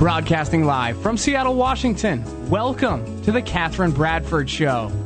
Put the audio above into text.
Broadcasting live from Seattle, Washington, welcome to the Catherine Bradford Show.